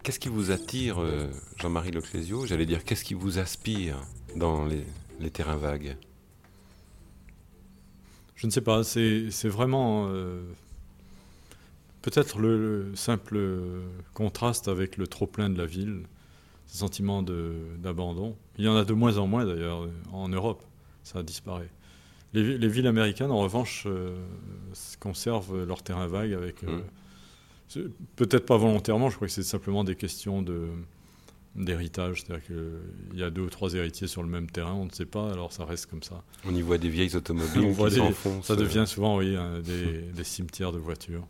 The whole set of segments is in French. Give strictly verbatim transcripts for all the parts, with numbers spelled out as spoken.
Qu'est-ce qui vous attire, euh, Jean-Marie Leclésio? J'allais dire, qu'est-ce qui vous aspire dans les, les terrains vagues? Je ne sais pas, c'est, c'est vraiment euh, peut-être le, le simple contraste avec le trop-plein de la ville, ce sentiment de, d'abandon. Il y en a de moins en moins d'ailleurs en Europe, ça disparaît. Les, les villes américaines, en revanche, euh, conservent leurs terrains vagues avec... Euh, mmh. Peut-être pas volontairement, je crois que c'est simplement des questions de, d'héritage. C'est-à-dire qu'il y a deux ou trois héritiers sur le même terrain, on ne sait pas, alors ça reste comme ça. On y voit des vieilles automobiles on qui des, s'enfoncent. Ça devient souvent, oui, hein, des, des cimetières de voitures.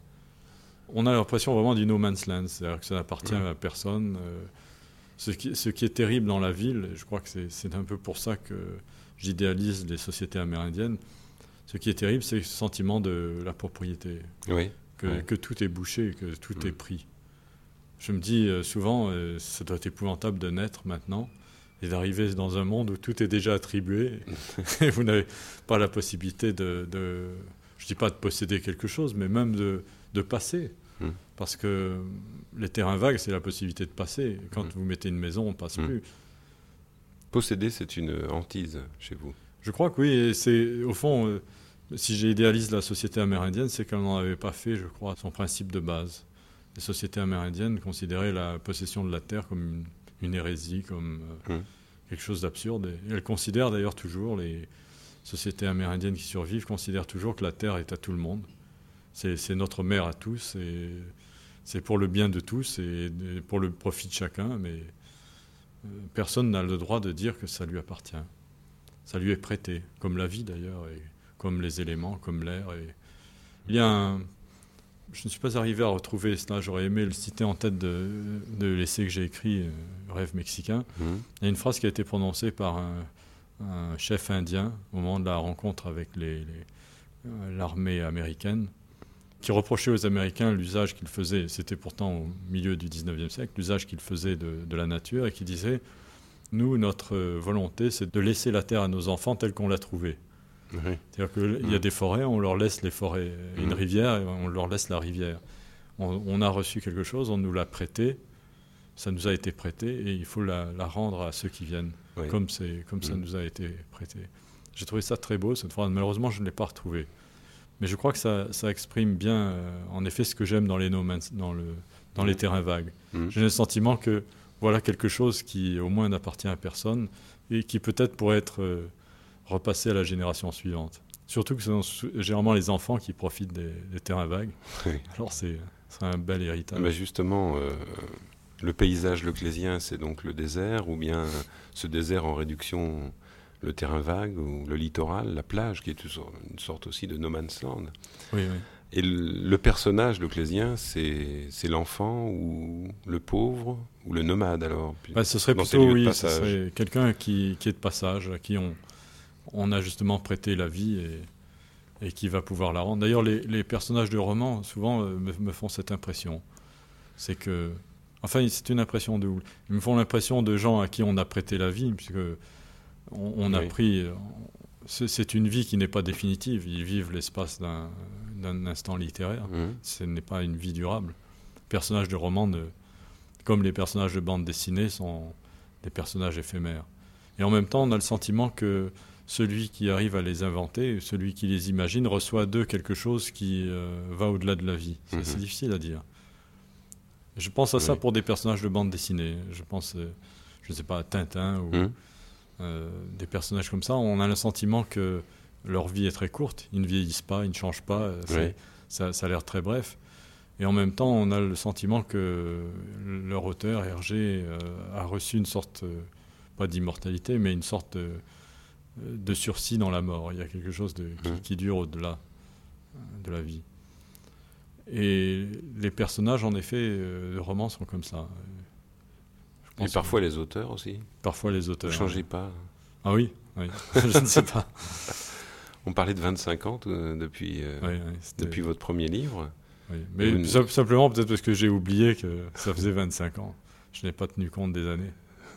On a l'impression vraiment du no man's land, c'est-à-dire que ça n'appartient mmh. à personne. Euh, ce, qui, ce qui est terrible dans la ville, et je crois que c'est, c'est un peu pour ça que j'idéalise les sociétés amérindiennes, ce qui est terrible, c'est ce sentiment de la propriété. Oui. Que, oui. que tout est bouché, que tout mmh. est pris. Je me dis euh, souvent, euh, ça doit être épouvantable de naître maintenant et d'arriver dans un monde où tout est déjà attribué et vous n'avez pas la possibilité de, de je ne dis pas de posséder quelque chose, mais même de, de passer. Mmh. Parce que les terrains vagues, c'est la possibilité de passer. Quand mmh. vous mettez une maison, on ne passe mmh. plus. Posséder, c'est une hantise chez vous? Je crois que oui. Et c'est, au fond, euh, si j'idéalise la société amérindienne, c'est qu'elle n'en avait pas fait, je crois, son principe de base. Les sociétés amérindiennes considéraient la possession de la terre comme une, une hérésie, comme euh, mmh. quelque chose d'absurde. Et elles considèrent d'ailleurs toujours, les sociétés amérindiennes qui survivent, considèrent toujours que la terre est à tout le monde. C'est, c'est notre mère à tous, et c'est pour le bien de tous et pour le profit de chacun, mais euh, personne n'a le droit de dire que ça lui appartient. Ça lui est prêté, comme la vie d'ailleurs, et comme les éléments, comme l'air. Et il y a un... Je ne suis pas arrivé à retrouver cela, j'aurais aimé le citer en tête de, de l'essai que j'ai écrit, euh, Rêve mexicain. Mmh. Il y a une phrase qui a été prononcée par un, un chef indien au moment de la rencontre avec les, les, euh, l'armée américaine, qui reprochait aux Américains l'usage qu'ils faisaient, c'était pourtant au milieu du dix-neuvième siècle, l'usage qu'ils faisaient de, de la nature, et qui disait « Nous, notre volonté, c'est de laisser la terre à nos enfants telle qu'on l'a trouvée. » Oui. C'est-à-dire qu'il y a des forêts, on leur laisse les forêts. Une mmh. rivière, on leur laisse la rivière. On, on a reçu quelque chose, on nous l'a prêté, ça nous a été prêté, et il faut la, la rendre à ceux qui viennent, oui. comme, c'est, comme mmh. ça nous a été prêté. J'ai trouvé ça très beau, cette phrase. Malheureusement, je ne l'ai pas retrouvée. Mais je crois que ça, ça exprime bien, euh, en effet, ce que j'aime dans les, no man's, dans le, dans mmh. les terrains vagues. Mmh. J'ai le sentiment que voilà quelque chose qui, au moins, n'appartient à personne, et qui peut-être pourrait être... Euh, repasser à la génération suivante. Surtout que ce sont généralement les enfants qui profitent des, des terrains vagues. Oui. Alors c'est, c'est un bel héritage. Mais justement, euh, le paysage leclésien, c'est donc le désert, ou bien ce désert en réduction, le terrain vague, ou le littoral, la plage, qui est une sorte aussi de no man's land. Oui, oui. Et le, le personnage leclésien, c'est, c'est l'enfant, ou le pauvre, ou le nomade alors? Bah, ce serait plutôt, oui, ce serait quelqu'un qui, qui est de passage, à qui on... on a justement prêté la vie et, et qui va pouvoir la rendre. D'ailleurs, les, les personnages de romans, souvent, euh, me, me font cette impression. C'est que... Enfin, c'est une impression de... Ils me font l'impression de gens à qui on a prêté la vie, puisque on, on a oui. pris... C'est, c'est une vie qui n'est pas définitive. Ils vivent l'espace d'un, d'un instant littéraire. Mmh. Ce n'est pas une vie durable. Les personnages de romans, ne, comme les personnages de bande dessinée, sont des personnages éphémères. Et en même temps, on a le sentiment que celui qui arrive à les inventer, celui qui les imagine, reçoit d'eux quelque chose qui euh, va au-delà de la vie. C'est, mmh. c'est difficile à dire. Je pense à oui. ça pour des personnages de bande dessinée. Je pense, euh, je ne sais pas, à Tintin ou mmh. euh, des personnages comme ça. On a le sentiment que leur vie est très courte. Ils ne vieillissent pas, ils ne changent pas. Oui. Ça, ça a l'air très bref. Et en même temps, on a le sentiment que leur auteur, Hergé, euh, a reçu une sorte, euh, pas d'immortalité, mais une sorte de, de sursis dans la mort. Il y a quelque chose de, qui, qui dure au-delà de la vie. Et les personnages, en effet, euh, de romans sont comme ça. Je pense Et parfois que... les auteurs aussi. Parfois les auteurs. Ne changez pas. Ah oui, oui. Je ne sais pas. On parlait de vingt-cinq ans euh, depuis, euh, oui, oui, depuis votre premier livre. Oui. Mais une... simplement peut-être parce que j'ai oublié que ça faisait vingt-cinq ans. Je n'ai pas tenu compte des années.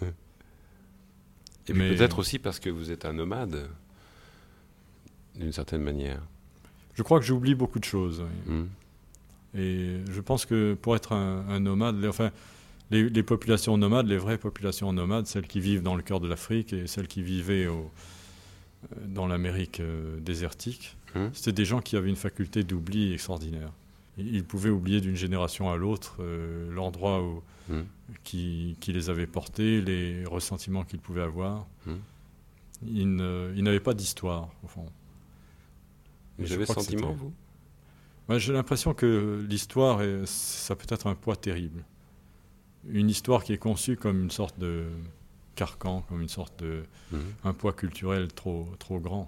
Et Mais... peut-être aussi parce que vous êtes un nomade, d'une certaine manière. Je crois que j'oublie beaucoup de choses. Oui. Mmh. Et je pense que pour être un, un nomade, enfin, les, les populations nomades, les vraies populations nomades, celles qui vivent dans le cœur de l'Afrique et celles qui vivaient au, dans l'Amérique euh, désertique, Hum. c'était des gens qui avaient une faculté d'oubli extraordinaire. Ils pouvaient oublier d'une génération à l'autre euh, l'endroit où, Hum. qui, qui les avait portés, les ressentiments qu'ils pouvaient avoir. Hum. Ils, ne- ils n'avaient pas d'histoire, au fond. Et Vous je avez le crois que sentiment, c'était- vous? Moi, j'ai l'impression que l'histoire, est- ça peut être un poids terrible. Une histoire qui est conçue comme une sorte de carcan, comme une sorte de Hum. un poids culturel trop, trop grand.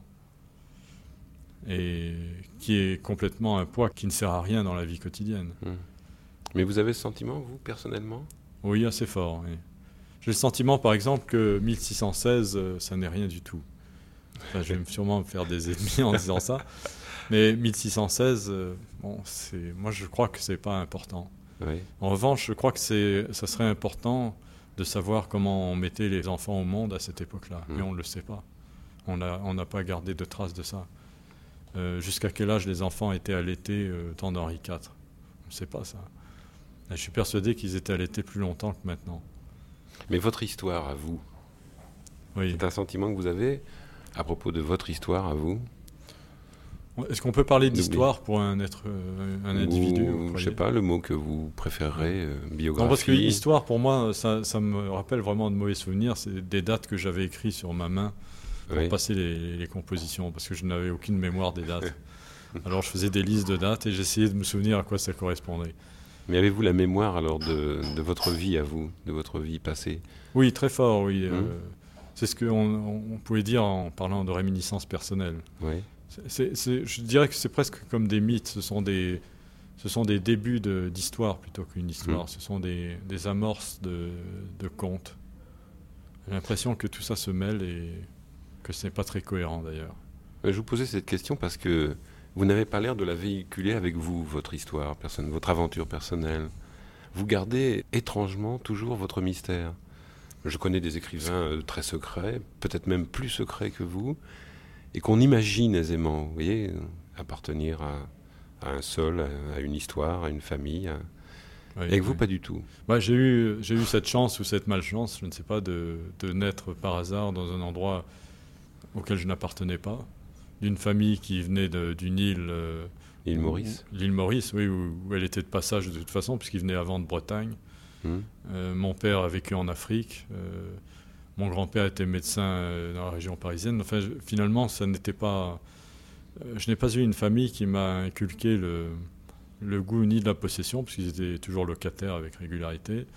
Et qui est complètement un poids qui ne sert à rien dans la vie quotidienne. Hum. Mais vous avez le sentiment, vous, personnellement? Oui, assez fort. Oui. J'ai le sentiment, par exemple, que mille six cent seize, euh, ça n'est rien du tout. Enfin, je vais sûrement me faire des ennemis en disant ça. Mais mille six cent seize, euh, bon, c'est, moi, je crois que c'est pas important. Oui. En revanche, je crois que c'est, ça serait important de savoir comment on mettait les enfants au monde à cette époque-là. Mmh. Mais on ne le sait pas. On n'a on n'a pas gardé de traces de ça. Euh, jusqu'à quel âge les enfants étaient allaités euh, temps d'Henri quatre? On ne sait pas ça. Et je suis persuadé qu'ils étaient allaités plus longtemps que maintenant. Mais votre histoire, à vous, Oui. c'est un sentiment que vous avez à propos de votre histoire, à vous? Est-ce qu'on peut parler N'oubliez- d'histoire pour un être, euh, un individu vous Ou, je croyez sais pas, le mot que vous préférerez, euh, biographie. Non, parce que histoire, pour moi, ça, ça me rappelle vraiment de mauvais souvenirs. C'est des dates que j'avais écrites sur ma main pour Oui. passer les, les compositions, parce que je n'avais aucune mémoire des dates. Alors je faisais des listes de dates et j'essayais de me souvenir à quoi ça correspondait. Mais avez-vous la mémoire alors de, de votre vie à vous, de votre vie passée? Oui, très fort, oui. Hum. euh, c'est ce qu'on on pouvait dire en parlant de réminiscence personnelle. Oui. C'est- c'est- c'est- je dirais que c'est presque comme des mythes. Ce sont des, ce sont des débuts de- d'histoire plutôt qu'une histoire. Mm. Ce sont des, des amorces de, de contes. J'ai l'impression que tout ça se mêle et que ce n'est pas très cohérent d'ailleurs. Je vous posais cette question parce que vous n'avez pas l'air de la véhiculer avec vous, votre histoire, personne, votre aventure personnelle. Vous gardez étrangement toujours votre mystère. Je connais des écrivains euh, très secrets, peut-être même plus secrets que vous, et qu'on imagine aisément, vous voyez, euh, appartenir à, à un sol, à, à une histoire, à une famille. à- Oui, Et avec vous, oui. pas du tout. Bah, j'ai eu, j'ai eu cette chance ou cette malchance, je ne sais pas, de, de naître par hasard dans un endroit auquel je n'appartenais pas, d'une famille qui venait de- d'une île. euh, L'île où- Maurice. L'île Maurice, oui, où, où elle était de passage de toute façon, puisqu'il venait avant de Bretagne. Hum. Euh, mon père a vécu en Afrique. euh, mon grand-père était médecin euh, dans la région parisienne. Enfin, je- finalement, ça n'était pas. euh, je n'ai pas eu une famille qui m'a inculqué le, le goût ni de la possession, puisqu'ils étaient toujours locataires avec régularité,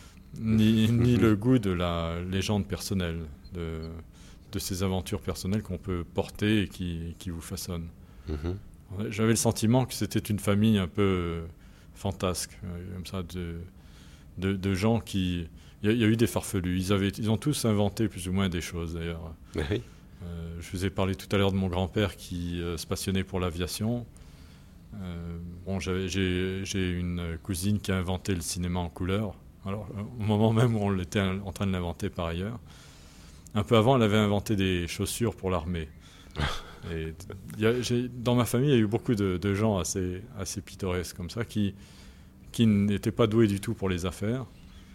ni, ni le goût de la légende personnelle, de, de ces aventures personnelles qu'on peut porter et qui, qui vous façonnent. Mhm. Ouais, j'avais le sentiment que c'était une famille un peu euh, fantasque, euh, comme ça, de, de, de gens qui... Il y, a- il y a eu des farfelus. Ils, avaient, ils ont tous inventé plus ou moins des choses, d'ailleurs. Oui. Euh, je vous ai parlé tout à l'heure de mon grand-père qui euh, se passionnait pour l'aviation. Euh, bon, j'avais- j'ai j'ai une cousine qui a inventé le cinéma en couleur. Alors, euh, au moment même où on était en train de l'inventer par ailleurs. Un peu avant, elle avait inventé des chaussures pour l'armée. Et il y a- j'ai- dans ma famille, il y a eu beaucoup de, de gens assez, assez pittoresques comme ça, qui, qui n'étaient pas doués du tout pour les affaires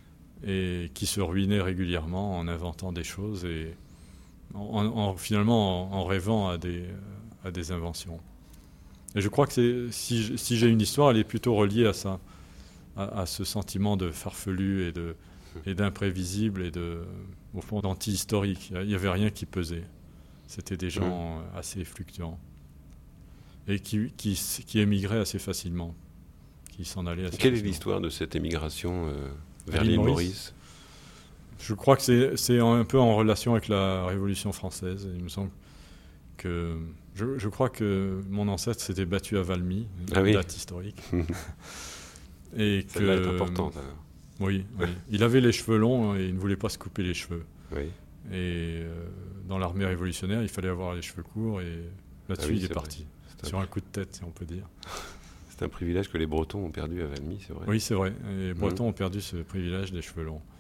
et qui se ruinaient régulièrement en inventant des choses et en, en- finalement en, en rêvant à des, à des inventions. Et je crois que c'est- si, j- si j'ai une histoire, elle est plutôt reliée à ça, à, à ce sentiment de farfelu et de et d'imprévisible et de, au fond, d'anti-historique. Il n'y avait rien qui pesait. C'était des gens euh, assez fluctuants et qui, qui, s- qui émigraient assez facilement, qui s'en allaient assez Quelle est facilement. l'histoire de cette émigration euh, vers L'île l'île Maurice. Maurice? Je crois que c'est, c'est un peu en relation avec la Révolution française. Il me semble que je, je crois que mon ancêtre s'était battu à Valmy, une Ah oui. date historique, et que Celle-là est importante. alors. oui, oui, il avait les cheveux longs et il ne voulait pas se couper les cheveux. Oui. Et euh, dans l'armée révolutionnaire, il fallait avoir les cheveux courts et là-dessus Ah oui, il est, c'est parti C'est sur un, un coup de tête, si on peut dire. c'est un privilège que les Bretons ont perdu à Valmy, c'est vrai. Oui, c'est vrai. Les Bretons ont perdu ce privilège des cheveux longs.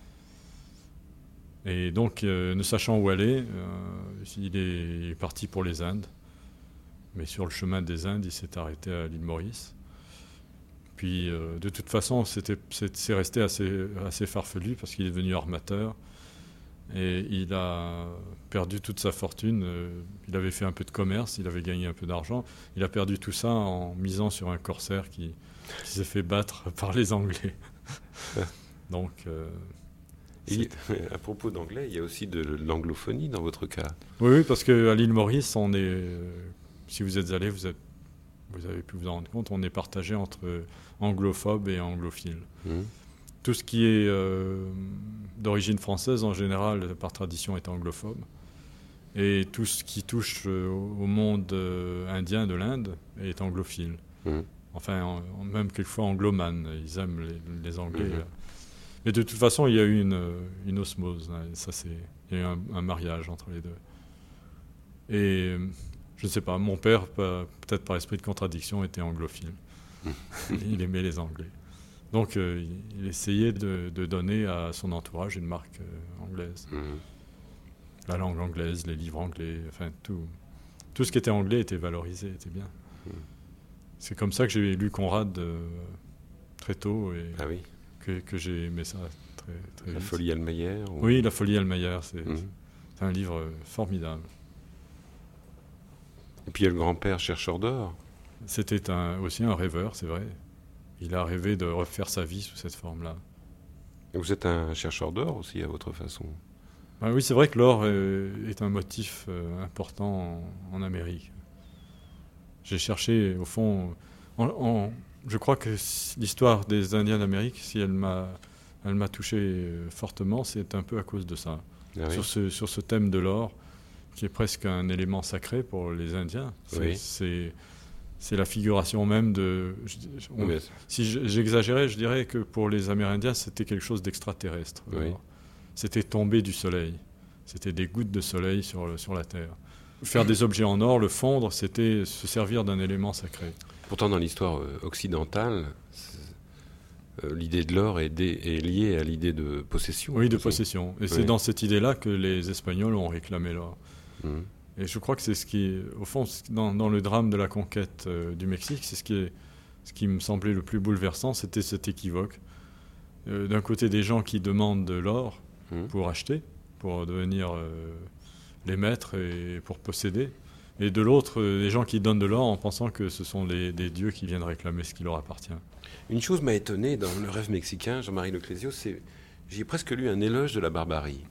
Et donc, euh, ne sachant où aller, euh, il, est, il est parti pour les Indes. Mais sur le chemin des Indes, il s'est arrêté à l'île Maurice. puis, euh, de toute façon, c'était, c'est, c'est resté assez, assez farfelu parce qu'il est devenu armateur. Et il a perdu toute sa fortune. Il avait fait un peu de commerce, il avait gagné un peu d'argent. Il a perdu tout ça en misant sur un corsaire qui, qui s'est fait battre par les Anglais. Donc, euh, il, à propos d'anglais, il y a aussi de l'anglophonie dans votre cas. Oui, oui, parce qu'à l'île Maurice, on est, euh, si vous êtes allé, vous, êtes, vous avez pu vous en rendre compte, on est partagé entre anglophobes et anglophiles. Mmh. Tout ce qui est euh, d'origine française, en général, par tradition, est anglophone. Et tout ce qui touche euh, au monde euh, indien de l'Inde est anglophile. Mmh. Enfin, en, même quelquefois anglomane. Ils aiment les, les Anglais. Mmh. Mais de toute façon, il y a eu une, une osmose. Hein, ça, c'est, il y a eu un, un mariage entre les deux. Et je ne sais pas, mon père, peut-être par esprit de contradiction, était anglophile. Mmh. Il aimait les Anglais. Donc, euh, il essayait de, de donner à son entourage une marque euh, anglaise. Mmh. La langue anglaise, les livres anglais, enfin, tout, tout ce qui était anglais était valorisé, était bien. Mmh. C'est comme ça que j'ai lu Conrad euh, très tôt et ah oui. que, que j'ai aimé ça très, très La vite. Folie Almayer ou... Oui, La Folie Almayer, c'est, mmh. c'est un livre formidable. Et puis il y a le grand-père chercheur d'or. C'était un, aussi un rêveur, c'est vrai. Il a rêvé de refaire sa vie sous cette forme-là. Et vous êtes un chercheur d'or aussi, à votre façon. Ah oui, c'est vrai que l'or est un motif important en, en Amérique. J'ai cherché, au fond... En, en, je crois que l'histoire des Indiens d'Amérique, si elle m'a, elle m'a touché fortement, c'est un peu à cause de ça. Ah oui. sur, ce, sur ce thème de l'or, qui est presque un élément sacré pour les Indiens. C'est... Oui. c'est C'est la figuration même de... On, oui. Si j'exagérais, je dirais que pour les Amérindiens, c'était quelque chose d'extraterrestre. Oui. C'était tomber du soleil. C'était des gouttes de soleil sur, sur la terre. Faire des objets en or, le fondre, c'était se servir d'un élément sacré. Pourtant, dans l'histoire occidentale, euh, l'idée de l'or est, dé, est liée à l'idée de possession. Oui, de possession. Et oui. C'est dans cette idée-là que les Espagnols ont réclamé l'or. Mmh. Et je crois que c'est ce qui, au fond, dans, dans le drame de la conquête euh, du Mexique, c'est ce qui, est, ce qui me semblait le plus bouleversant, c'était cet équivoque. Euh, d'un côté, des gens qui demandent de l'or mmh. pour acheter, pour devenir euh, les maîtres et pour posséder. Et de l'autre, euh, des gens qui donnent de l'or en pensant que ce sont les, des dieux qui viennent réclamer ce qui leur appartient. Une chose m'a étonné dans Le Rêve mexicain, Jean-Marie Leclésio, c'est j'ai presque lu un éloge de la barbarie.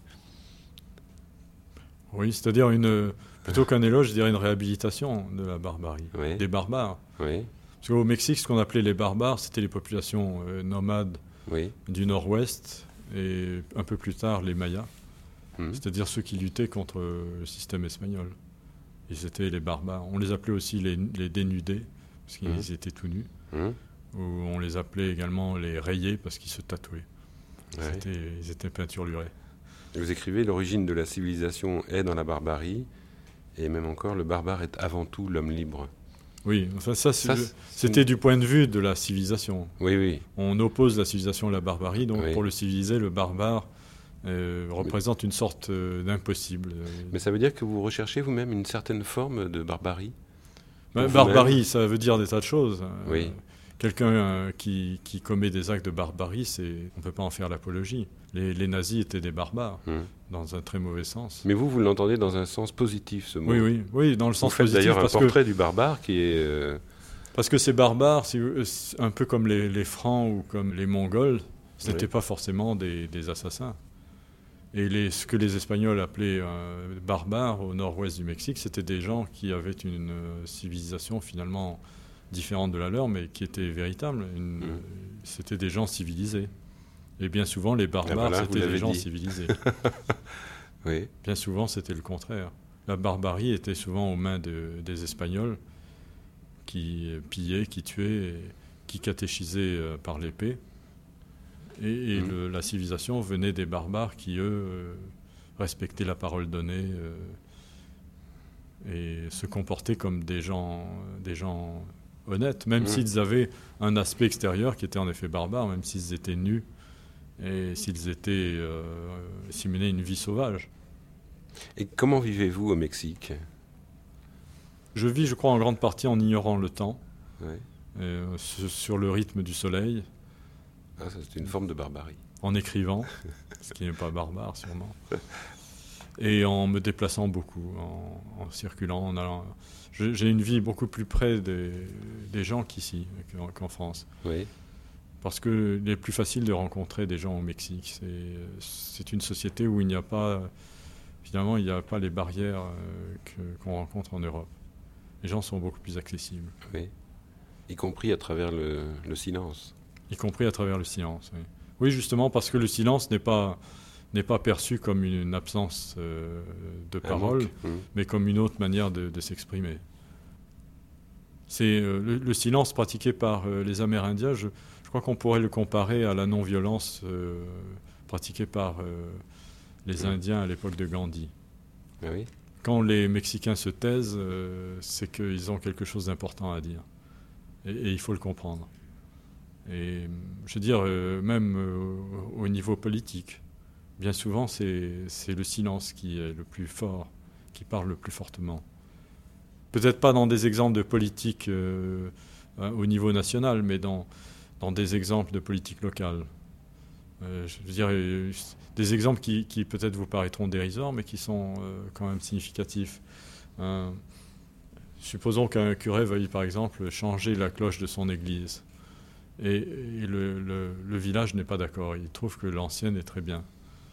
Oui, c'est-à-dire une... Plutôt qu'un éloge, je dirais une réhabilitation de la barbarie, oui. des barbares. Oui. Parce qu'au Mexique, ce qu'on appelait les barbares, c'était les populations euh, nomades oui. du nord-ouest et un peu plus tard les Mayas, mmh. c'est-à-dire ceux qui luttaient contre le système espagnol. Ils étaient les barbares. On les appelait aussi les, les dénudés, parce qu'ils mmh. étaient tout nus. Mmh. Ou on les appelait également les rayés, parce qu'ils se tatouaient. Ouais. C'était, ils étaient peinturlurés. Vous écrivez « L'origine de la civilisation est dans la barbarie ». Et même encore, le barbare est avant tout l'homme libre. Oui, enfin ça, c'est, ça c'est c'était une... du point de vue de la civilisation. Oui, oui. On oppose la civilisation à la barbarie, donc oui. pour le civiliser, le barbare euh, représente Mais... une sorte euh, d'impossible. Mais ça veut dire que vous recherchez vous-même une certaine forme de barbarie ? Ben, barbarie, ça veut dire des tas de choses. Oui. Euh, quelqu'un euh, qui, qui commet des actes de barbarie, c'est... on ne peut pas en faire l'apologie. Les, les nazis étaient des barbares, hum. dans un très mauvais sens. Mais vous, vous l'entendez dans un sens positif, ce mot. Oui, oui, oui, dans le sens vous faites positif. D'ailleurs, parce un portrait que, du barbare qui est... Euh... Parce que ces barbares, c'est un peu comme les, les Francs ou comme les Mongols, ce n'étaient oui. pas forcément des, des assassins. Et les, ce que les Espagnols appelaient euh, barbares au nord-ouest du Mexique, c'était des gens qui avaient une euh, civilisation finalement différente de la leur, mais qui était véritable. Une, mmh. euh, c'était des gens civilisés. Et bien souvent, les barbares, ah voilà, c'était des gens dit. civilisés. oui. Bien souvent, c'était le contraire. La barbarie était souvent aux mains de, des Espagnols qui pillaient, qui tuaient, et qui catéchisaient euh, par l'épée. Et, et mmh. le, la civilisation venait des barbares qui, eux, euh, respectaient la parole donnée euh, et se comportaient comme des gens, des gens honnêtes, même mmh. s'ils avaient un aspect extérieur qui était en effet barbare, même s'ils étaient nus et s'ils étaient euh, s'ils menaient une vie sauvage. Et comment vivez-vous au Mexique ? Je vis, je crois, en grande partie en ignorant le temps. Ouais. euh, sur le rythme du soleil. Ah, ça, c'est une forme de barbarie. En écrivant, ce qui n'est pas barbare sûrement, et en me déplaçant beaucoup, en, en circulant, en allant. Je, j'ai une vie beaucoup plus près des, des gens qu'ici, qu'en, qu'en France. Oui. Parce qu'il est plus facile de rencontrer des gens au Mexique. C'est, c'est une société où il n'y a pas, finalement, il n'y a pas les barrières euh, que, qu'on rencontre en Europe. Les gens sont beaucoup plus accessibles. Oui. Y compris à travers le, le silence. Y compris à travers le silence, oui. Oui, justement, parce que le silence n'est pas, n'est pas perçu comme une absence euh, de parole, mmh. mais comme une autre manière de, de s'exprimer. C'est euh, le, le silence pratiqué par euh, les Amérindiens, je, je crois qu'on pourrait le comparer à la non-violence euh, pratiquée par euh, les mmh. Indiens à l'époque de Gandhi. Ah oui. Quand les Mexicains se taisent, euh, c'est qu'ils ont quelque chose d'important à dire. Et, et il faut le comprendre. Et je veux dire, euh, même euh, au niveau politique, bien souvent, c'est, c'est le silence qui est le plus fort, qui parle le plus fortement. Peut-être pas dans des exemples de politique euh, au niveau national, mais dans, dans des exemples de politique locale. Euh, je veux dire, euh, des exemples qui, qui peut-être vous paraîtront dérisoires, mais qui sont euh, quand même significatifs. Euh, supposons qu'un curé veuille, par exemple, changer la cloche de son église. Et, et le, le, le village n'est pas d'accord. Il trouve que l'ancienne est très bien.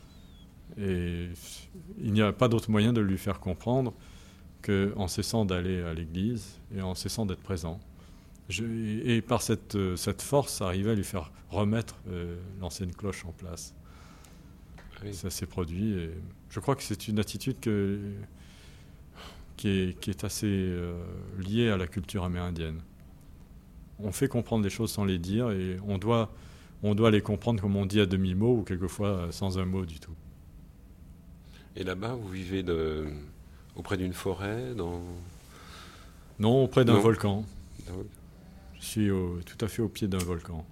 Et il n'y a pas d'autre moyen de lui faire comprendre qu'en cessant d'aller à l'église et en cessant d'être présent. Je, et, et par cette, cette force, arriver à lui faire remettre euh, l'ancienne cloche en place. Oui. Ça s'est produit. Et je crois que c'est une attitude que, qui, est, qui est assez euh, liée à la culture amérindienne. On fait comprendre les choses sans les dire et on doit, on doit les comprendre, comme on dit, à demi-mot ou quelquefois sans un mot du tout. Et là-bas, vous vivez de, auprès d'une forêt dans... Non, auprès d'un non. volcan. Ah oui. Je suis au, tout à fait au pied d'un volcan.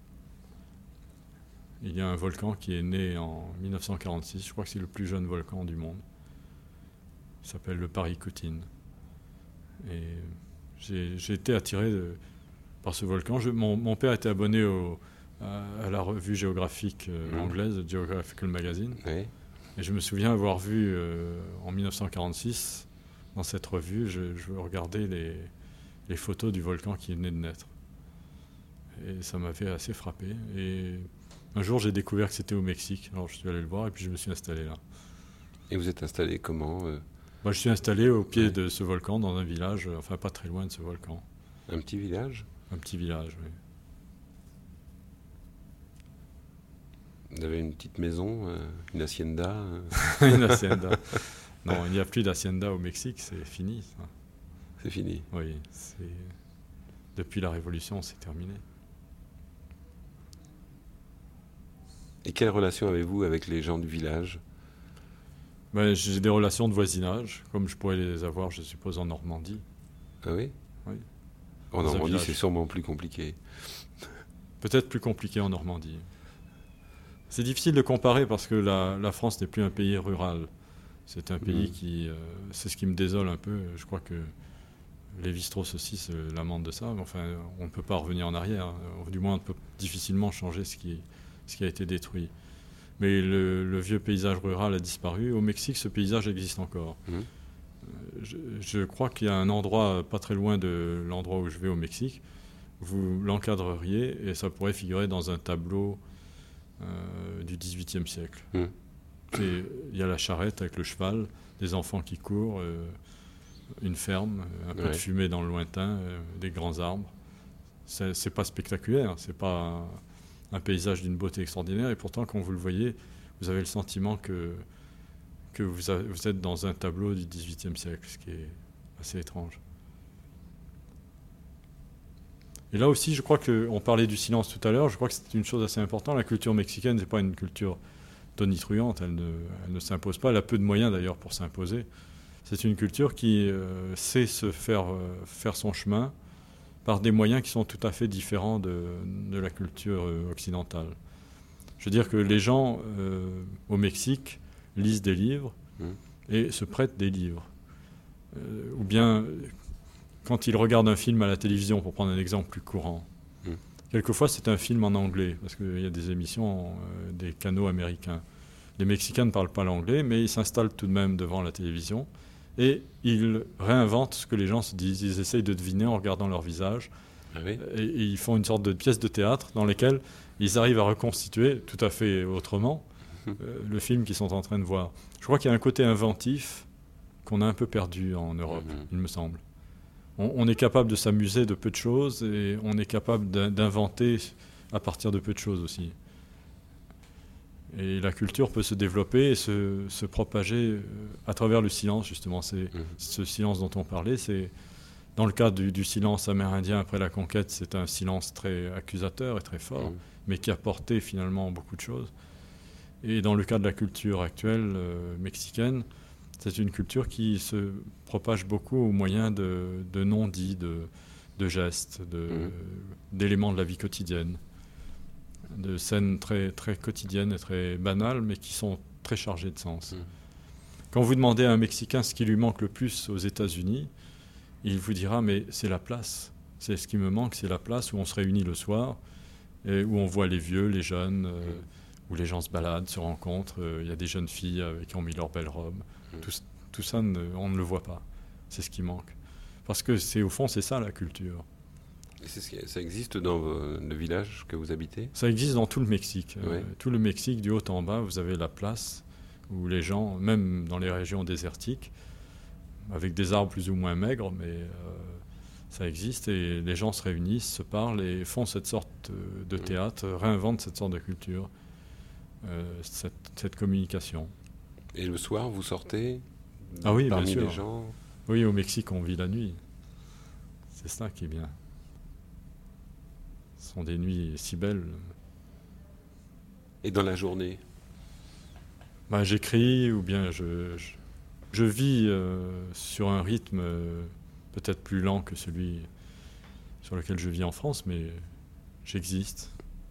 Il y a un volcan qui est né en dix-neuf cent quarante-six. Je crois que c'est le plus jeune volcan du monde. Il s'appelle le Paricutin. Et j'ai, j'ai été attiré de... par ce volcan. Je, mon, mon père était abonné au, à, à la revue géographique euh, mmh. anglaise, Geographical Magazine. Oui. Et je me souviens avoir vu euh, en dix-neuf cent quarante-six, dans cette revue, je, je regardais les, les photos du volcan qui venait de naître. Et ça m'avait assez frappé. Et un jour, j'ai découvert que c'était au Mexique. Alors je suis allé le voir et puis je me suis installé là. Et vous êtes installé comment euh... Moi, je suis installé au pied ouais. de ce volcan, dans un village, enfin pas très loin de ce volcan. Un petit village ? Un petit village, oui. Vous avez une petite maison, euh, une hacienda euh... Une hacienda. Non, il n'y a plus d'hacienda au Mexique, c'est fini. Ça. C'est fini. Oui, c'est... depuis la Révolution, c'est terminé. Et quelle relation avez-vous avec les gens du village ? Ben, j'ai des relations de voisinage, comme je pourrais les avoir, je suppose, en Normandie. Ah oui ? Oui. En Dans Normandie, c'est sûrement plus compliqué. Peut-être plus compliqué en Normandie. C'est difficile de comparer parce que la, la France n'est plus un pays rural. C'est un pays mmh. qui... Euh, c'est ce qui me désole un peu. Je crois que Lévi-Strauss aussi se lamente de ça. Enfin, on ne peut pas revenir en arrière. Du moins, on peut difficilement changer ce qui, ce qui a été détruit. Mais le, le vieux paysage rural a disparu. Au Mexique, ce paysage existe encore. Mmh. Je, je crois qu'il y a un endroit pas très loin de l'endroit où je vais au Mexique. Vous l'encadreriez et ça pourrait figurer dans un tableau euh, du dix-huitième siècle. Mmh. Il y a la charrette avec le cheval, des enfants qui courent, euh, une ferme, un peu ouais. de fumée dans le lointain, euh, des grands arbres. C'est, c'est pas spectaculaire, c'est pas un, un paysage d'une beauté extraordinaire et pourtant quand vous le voyez, vous avez le sentiment que que vous, avez, vous êtes dans un tableau du dix-huitième siècle, ce qui est assez étrange. Et là aussi, je crois qu'on parlait du silence tout à l'heure, je crois que c'est une chose assez importante. La culture mexicaine, ce n'est pas une culture tonitruante, elle ne, elle ne s'impose pas, elle a peu de moyens d'ailleurs pour s'imposer. C'est une culture qui euh, sait se faire, euh, faire son chemin par des moyens qui sont tout à fait différents de, de la culture euh, occidentale. Je veux dire que les gens euh, au Mexique lisent des livres mmh. et se prêtent des livres. Euh, ou bien, quand ils regardent un film à la télévision, pour prendre un exemple plus courant, mmh. quelquefois c'est un film en anglais, parce qu'il y a des émissions, euh, des canaux américains. Les Mexicains ne parlent pas l'anglais, mais ils s'installent tout de même devant la télévision et ils réinventent ce que les gens se disent. Ils essayent de deviner en regardant leur visage. Ah oui. et, et ils font une sorte de pièce de théâtre dans laquelle ils arrivent à reconstituer tout à fait autrement mmh. euh, le film qu'ils sont en train de voir. Je crois qu'il y a un côté inventif qu'on a un peu perdu en Europe, mmh. il me semble. On, on est capable de s'amuser de peu de choses et on est capable d'inventer à partir de peu de choses aussi. Et la culture peut se développer et se, se propager à travers le silence, justement. C'est mmh. ce silence dont on parlait. C'est, dans le cas du, du silence amérindien après la conquête, c'est un silence très accusateur et très fort, mmh. mais qui a porté finalement beaucoup de choses. Et dans le cas de la culture actuelle euh, mexicaine, c'est une culture qui se propage beaucoup au moyen de, de non-dits, de, de gestes, de, mmh. d'éléments de la vie quotidienne, de scènes très, très quotidiennes et très banales, mais qui sont très chargées de sens. Mmh. Quand vous demandez à un Mexicain ce qui lui manque le plus aux États-Unis, il vous dira, mais c'est la place. C'est ce qui me manque, c'est la place où on se réunit le soir, et où on voit les vieux, les jeunes, euh, mmh. où les gens se baladent, se rencontrent. Il euh, y a des jeunes filles euh, qui ont mis leurs belles robes. Mmh. Tout, tout ça, ne, on ne le voit pas. C'est ce qui manque. Parce que, c'est, au fond, c'est ça la culture. Et c'est ce qui, ça existe dans vos, le village que vous habitez ? Ça existe dans tout le Mexique. Ouais. Euh, tout le Mexique, du haut en bas, vous avez la place où les gens, même dans les régions désertiques, avec des arbres plus ou moins maigres, mais euh, ça existe, et les gens se réunissent, se parlent et font cette sorte de théâtre, réinventent cette sorte de culture, euh, cette, cette communication. Et le soir, vous sortez ah oui, parmi bien sûr. les gens ? Oui, au Mexique, on vit la nuit. C'est ça qui est bien. Ce sont des nuits si belles. Et dans la journée ? Ben, j'écris, ou bien je, je, je vis euh, sur un rythme euh, peut-être plus lent que celui sur lequel je vis en France, mais j'existe.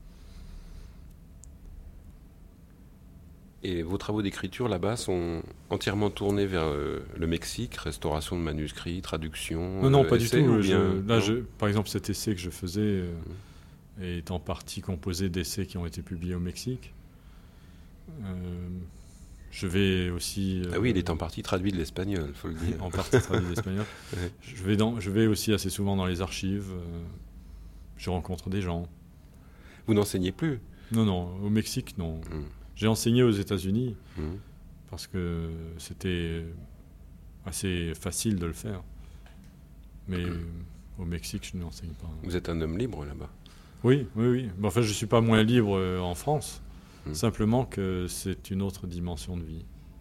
Et vos travaux d'écriture là-bas sont entièrement tournés vers euh, le Mexique, restauration de manuscrits, traduction. Non, non, euh, pas essai, du tout. bien, Je, là, je, par exemple, cet essai que je faisais euh, mmh. est en partie composé d'essais qui ont été publiés au Mexique. Euh, je vais aussi... Euh, ah oui, il est en partie traduit de l'espagnol, il faut le dire. En partie traduit de l'espagnol. Ouais. Je vais dans, je vais aussi assez souvent dans les archives. Euh, je rencontre des gens. Vous n'enseignez plus ? Non, non. Au Mexique, non. Mmh. J'ai enseigné aux États-Unis mmh. parce que c'était assez facile de le faire. Mais mmh. au Mexique, je n'enseigne pas. Vous êtes un homme libre là-bas ? Oui, oui, oui. Bon, enfin, je ne suis pas moins libre euh, en France. Mmh. Simplement que c'est une autre dimension de vie.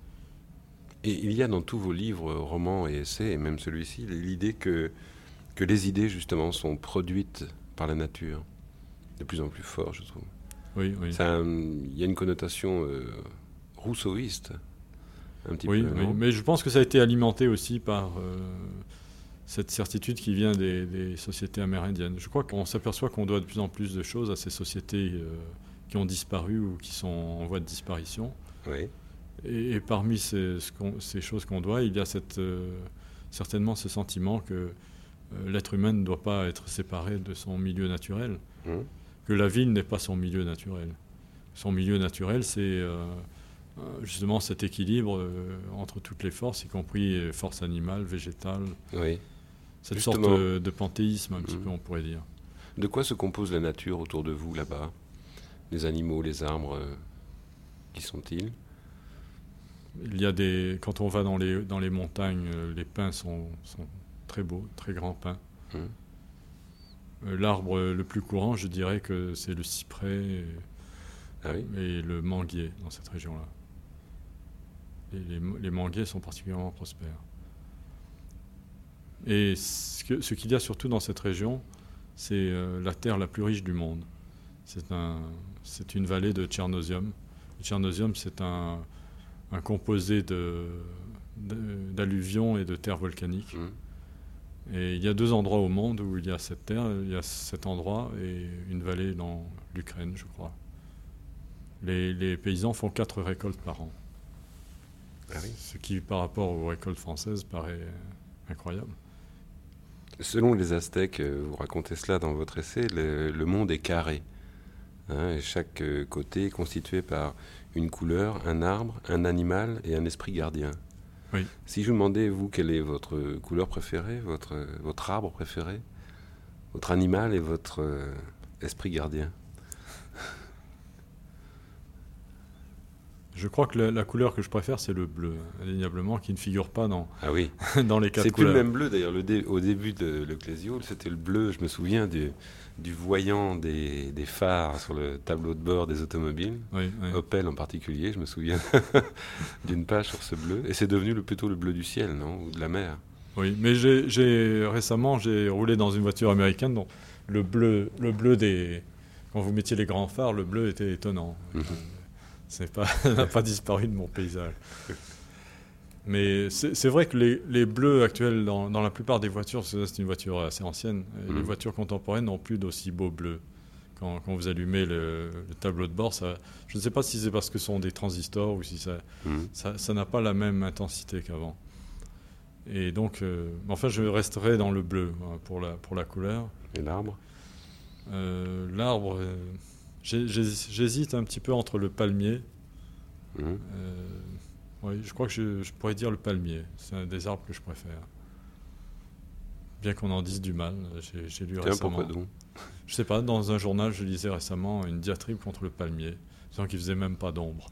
Et il y a dans tous vos livres, romans et essais, et même celui-ci, l'idée que, que les idées, justement, sont produites par la nature. De plus en plus fort, je trouve. Oui, oui. Il y a une connotation euh, rousseauiste, un petit oui, peu. Oui, mais je pense que ça a été alimenté aussi par euh, cette certitude qui vient des, des sociétés amérindiennes. Je crois qu'on s'aperçoit qu'on doit de plus en plus de choses à ces sociétés euh, qui ont disparu ou qui sont en voie de disparition. Oui. Et, et parmi ces, ce ces choses qu'on doit, il y a cette, euh, certainement ce sentiment que euh, l'être humain ne doit pas être séparé de son milieu naturel. Mmh. Que la ville n'est pas son milieu naturel. Son milieu naturel, c'est euh, justement cet équilibre euh, entre toutes les forces, y compris forces animales, végétales. Oui. Cette justement. sorte de, de panthéisme, un mmh. petit peu, on pourrait dire. De quoi se compose la nature autour de vous, là-bas ? Les animaux, les arbres, euh, qui sont-ils ? Il y a des... Quand on va dans les, dans les montagnes, les pins sont, sont très beaux, très grands pins. Mmh. L'arbre le plus courant, je dirais que c'est le cyprès et, ah oui. et le manguier dans cette région-là. Et les, les manguiers sont particulièrement prospères. Et ce, que, ce qu'il y a surtout dans cette région, c'est euh, la terre la plus riche du monde. C'est, un, c'est une vallée de tchernosium. Le tchernosium, c'est un, un composé de, de, d'alluvions et de terre volcanique. Mmh. Et il y a deux endroits au monde où il y a cette terre. Il y a cet endroit et une vallée dans l'Ukraine, je crois. Les, les paysans font quatre récoltes par an. Ah oui. Ce qui, par rapport aux récoltes françaises, paraît incroyable. Selon les Aztèques, vous racontez cela dans votre essai, le, le monde est carré. Hein, et chaque côté est constitué par une couleur, un arbre, un animal et un esprit gardien. Oui. Si je vous demandais, vous, quelle est votre couleur préférée, votre, votre arbre préféré, votre animal et votre euh, esprit gardien? Je crois que la, la couleur que je préfère, c'est le bleu, indéniablement, qui ne figure pas dans, ah oui. dans les quatre c'est couleurs. C'est plus le même bleu, d'ailleurs. Le dé, au début de l'Ecclésiole, c'était le bleu, je me souviens, du, du voyant des, des phares sur le tableau de bord des automobiles, oui, oui. Opel en particulier, je me souviens d'une page sur ce bleu. Et c'est devenu le, plutôt le bleu du ciel, non? Ou de la mer. Oui, mais j'ai, j'ai, récemment, j'ai roulé dans une voiture américaine dont le bleu, le bleu des... Quand vous mettiez les grands phares, le bleu était étonnant. Mm-hmm. C'est pas, ça n'a pas disparu de mon paysage. Mais c'est, c'est vrai que les, les bleus actuels dans, dans la plupart des voitures, c'est une voiture assez ancienne, et mmh. les voitures contemporaines n'ont plus d'aussi beaux bleus. Quand, quand vous allumez le, le tableau de bord, ça, je ne sais pas si c'est parce que ce sont des transistors ou si ça, mmh. ça, ça n'a pas la même intensité qu'avant. Et donc, euh, enfin, je resterai dans le bleu pour la, pour la couleur. Et l'arbre euh, L'arbre... Euh, J'hésite un petit peu entre le palmier. Mmh. Euh, oui, je crois que je, je pourrais dire le palmier. C'est un des arbres que je préfère. Bien qu'on en dise du mal, j'ai, j'ai lu Tiens, récemment. Pourquoi donc? Je sais pas, dans un journal, je lisais récemment une diatribe contre le palmier, disant qu'il faisait même pas d'ombre.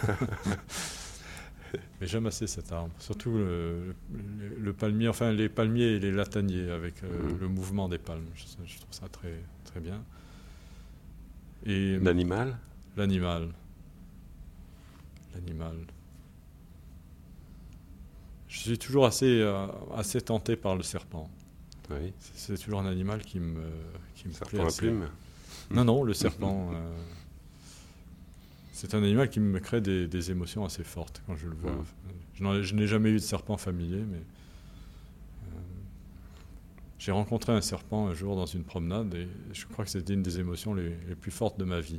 Mais j'aime assez cet arbre, surtout le, le, le palmier, enfin les palmiers et les lataniers avec euh, mmh. le mouvement des palmes. Je, je trouve ça très, très bien. Et l'animal L'animal. L'animal. Je suis toujours assez, euh, assez tenté par le serpent. Oui. C'est, c'est toujours un animal qui me, qui me serpent plaît à assez. plume. Non, non, le serpent. euh, c'est un animal qui me crée des, des émotions assez fortes quand je le vois. Mmh. Je, n'en, je n'ai jamais eu de serpent familier, mais euh, j'ai rencontré un serpent un jour dans une promenade et je crois que c'était une des émotions les, les plus fortes de ma vie.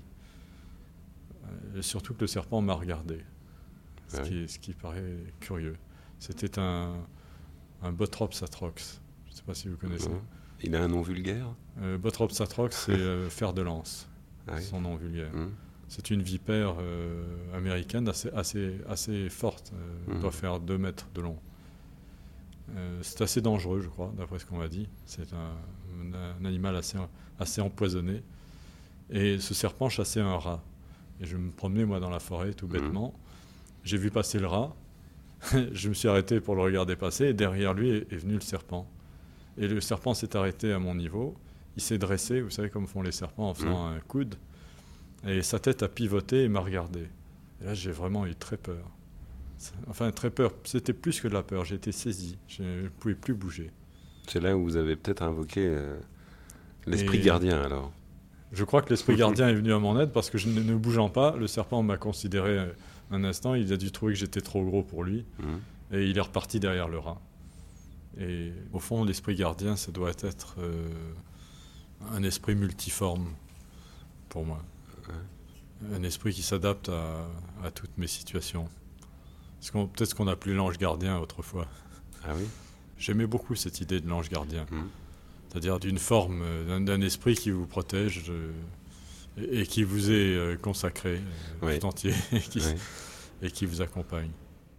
Et surtout que le serpent m'a regardé, ce, ah qui, oui. ce qui paraît curieux. C'était un, un Bothrops atrox. Je ne sais pas si vous connaissez. Mmh. Il a un nom vulgaire euh, Bothrops atrox, c'est euh, fer de lance, ah oui. son nom vulgaire. Mmh. C'est une vipère euh, américaine assez, assez, assez forte, euh, mmh. doit faire deux mètres de long. Euh, c'est assez dangereux, je crois, d'après ce qu'on m'a dit. C'est un, un, un animal assez, assez empoisonné. Et ce serpent chassait un rat. Et je me promenais, moi, dans la forêt, tout bêtement. Mmh. J'ai vu passer le rat. Je me suis arrêté pour le regarder passer. Et derrière lui est, est venu le serpent. Et le serpent s'est arrêté à mon niveau. Il s'est dressé, vous savez, comme font les serpents en faisant mmh. un coude. Et sa tête a pivoté et m'a regardé. Et là, j'ai vraiment eu très peur. Enfin, très peur. C'était plus que de la peur. J'ai été saisi. Je ne pouvais plus bouger. C'est là où vous avez peut-être invoqué euh, l'esprit et gardien, alors. Je crois que l'esprit gardien est venu à mon aide parce que je ne, ne bougeant pas, le serpent m'a considéré un instant. Il a dû trouver que j'étais trop gros pour lui. Mmh. Et il est reparti derrière le rat. Et au fond, l'esprit gardien, ça doit être euh, un esprit multiforme pour moi. Ouais. Un esprit qui s'adapte à, à toutes mes situations. C'est qu'on, peut-être ce qu'on appelait l'ange gardien autrefois. Ah oui. J'aimais beaucoup cette idée de l'ange gardien. Mmh. C'est-à-dire d'une forme, d'un, d'un esprit qui vous protège euh, et, et qui vous est euh, consacré euh, oui. tout entier et qui, oui. et qui vous accompagne.